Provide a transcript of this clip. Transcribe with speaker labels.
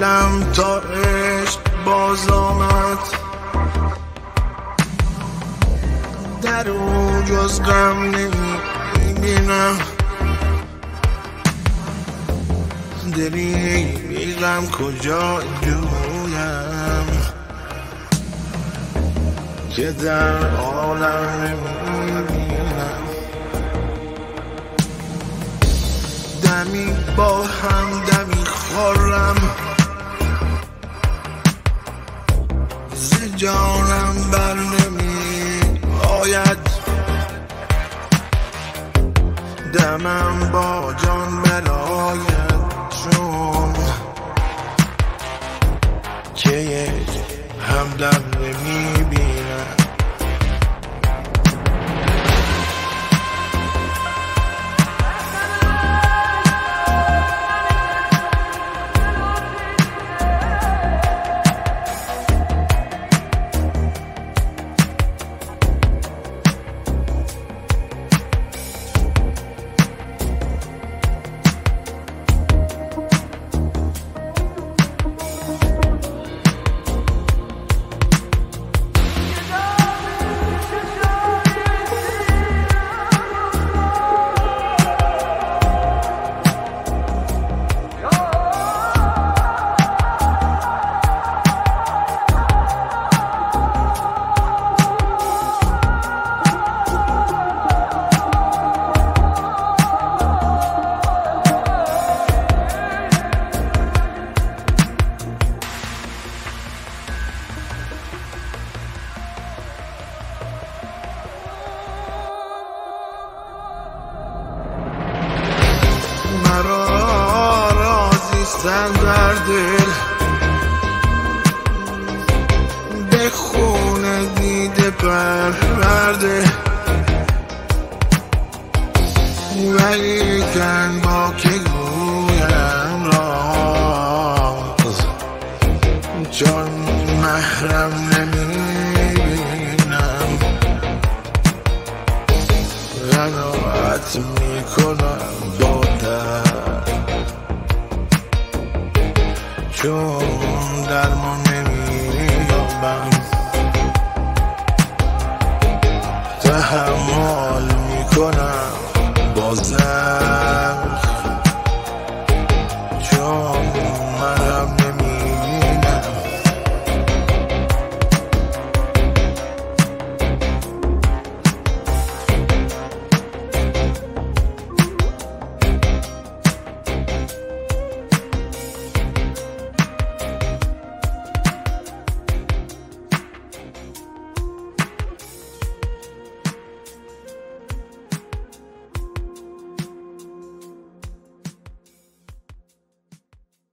Speaker 1: دلم تا عشق باز آمد، در او جز غم نمیبینم. دلی بی غم کجا جویم که در عالم نمیبینم. دمی با هم دمی خورم، ز جانم بر نمی آید. دمم با جان بلاید چون که یک همدم نمیبینم. مرا رازیستن در دل، به خون دیده پرورده، ولیکن با که گویم راز چون محرم نمیبینم. قناعت میکنم با درد چون درمان نمییابم. تحمل میکنم با زخم